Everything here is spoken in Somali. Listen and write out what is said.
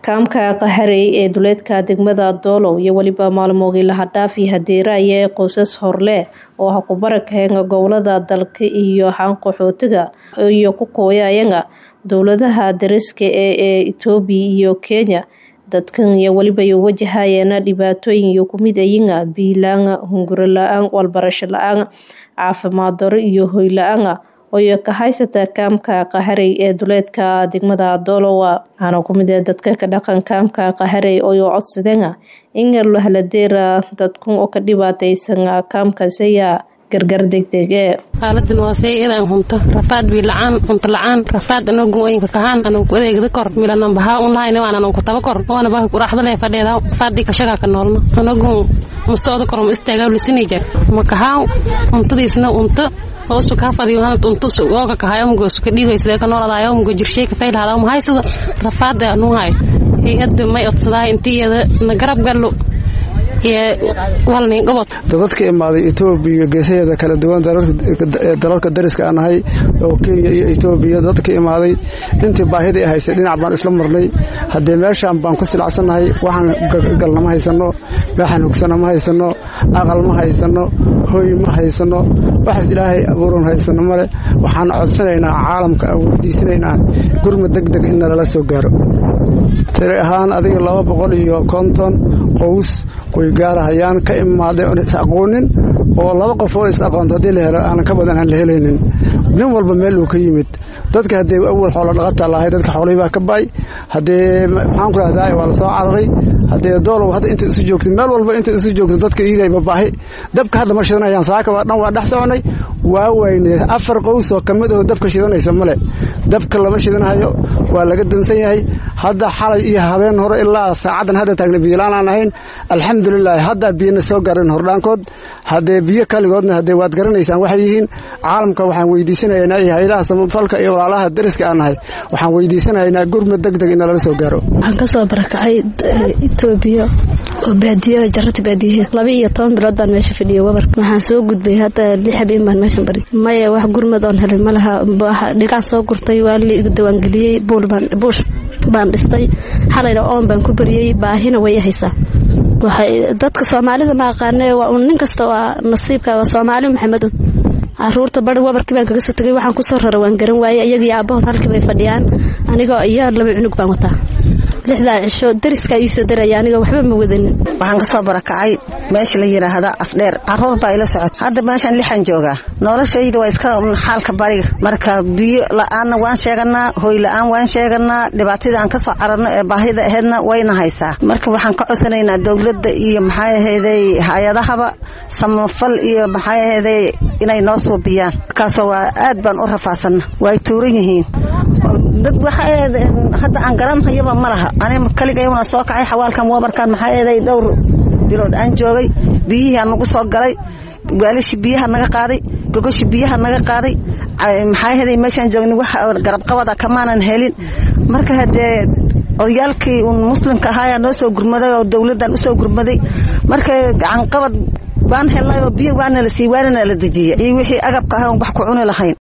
kaamka qaharey ee duleedka degmada Doolow iyo waliba maalmoodii la hadhaafay hadeera ay qoysas horle oo ha ku barakeen gobolada dalka iyo qaxootiga iyo ku kooyayanga dowladaha dariska ee Itoobiya iyo Kenya dadkan iyo waliba wajahayeen dhibaatooyin iyo kumid ayinga biilaan hunguro la'aan walbarasho la'aan caafimaad darro iyo hoy la'aan oo ka haysata kaamka qaharey ee duleedka degmada Doolow ana kumid dadka ka dhaqan kaamka qaharey oo codsadeen in la heladeera dadku oo ka dhibaataysan kaamka saya gargar degdeg xaaladdan waa inaan hunto rafaad bi la'aan hunto la'aan rafaad anoo gooyinka ka haan anoo adeegada kor milanan baha online waan ku taba kor waana baa ku raaxda leh fadheeda faadi ka shaqa ka noolna anoo mustooda korom istaaga lisinayja ma ka haa huntadiisna unta hoosu ka fadhiyo unta soo ka hayo goos ka dhigaysa ka nooladayo jirshay ka faylaada ma haysada rafaad anoo hay hay'ad ma odsaday intiyada na garab gallo dadka imaaday Itoobiya geesaheeda kala duwan dalalka dariska aan ahay oo Kenya iyo Itoobiya dadka imaaday intii baahida ay haysay dhinac baan isla marnay hadee meeshaan baan ku silacsanahay waxaan galna ma haysano waxaan ogsana ma haysano aqal ma haysano hooy ma haysano wax Ilaahay abuuran haysano male waxaan codsanaynaa caalamka weydiisanaynaa gurmad degdeg in la soo gaaro tiri ahaan adiga 250 qoys way gaarayaan ka imaaday oo aqoonin oo laba qof oo is aqoon hadii la helo aan ka badan aan la helaynin nin walba meel uu ka yimid dadka hadee awal xoolo dhaqata lahayd dadka xoolaha baa ka bay hadee maxaan ku raadayay waa la soo cararay hadee Doolow hadda inta isu joogtay meel walba inta isu joogtay dadka iiday baahi dabka hadda ma shidanayaan saaka waa dhan waa dhax soconay waa weynay 4 qoys oo kamid ah dabka shidanaysa male dabka lama shidanayo waa laga dansan yahay hadda xalay iyo habeen hore ilaa saacadan hadda taagna biilaan aan ahayn alxamdulillah hadda biyana soo gaareen hordhaankood hadee biyo kaligoodna hadee waad garanaysaan waxay yihiin caalamka waxaan weydiisanaynaa hay'adaha samafalka iyo walaalaha dariska aan ahay waxaan weydiisanaynaa gurmad degdeg in la soo gaaro waxaan ka soo barakacay Itoobiya oo baadiyo jarrad baadiyo 12 bilood baan meesha fadhiyo wabarka waxaan soo gudbay hadda 6 habeen baan meesha bari maya wax gurmad oo helay malaha dhigaan soo gurtay waa la igu dawaan galiyay buush baan dhistay xalayna oon baan ku bariyay baahina way haysaa waxay dadka Soomaalida ma aqaanay waa nin kasta waa nasiibka waa Soomaali Maxamedo caruurta bad wabarkii baan kaga soo tagay waxaan ku soo raray waan garan waayay iyaga iyo aabahood halkii bay fadhiyaan aniga iyo laba cunug baan wataa 6 cisho dariska ay soo darayaan aniga waxba ma wadanin waxaan ka soo barakacay meesha la yiraahdo afdheer caruur baa ila socod hadda meeshan lixan jooga noloshayda waa iska xaalka bariga marka biyo la'aan waan sheeganaa hooy la'aan waan sheeganaa dhibaatada aan ka soo cararno ee baahida aheedna wayna haysaa marka waxaan ka codsanaynaa dawladda iyo maxay ahaydey hay'adahaba samafal iyo maxay ahaydey inay noo soo biyaan kaasoo waa aad baan u rafaasana way tuuran yihiin dad waxa hadda aan garanayaba malaha aniga kaliya waan soo kacay xawaalkan wabarkan maxay ahaydey dhowr bilood aan joogay biyihii aan ugu soo galay gaalishi biyaha naga qaaday gogoshi biyaha naga qaaday maxay ahaydey meeshan joognay wax garab qabada kamaanan helin marka hadee odayaalkii muslimka ahaa noo soo gurmaday oo dawladdan u soo gurmaday marka gacan qabad baan helnay oo biyo waan la sii waana la dajiyay iyo wixii agabka ah wax ku cuni lahayn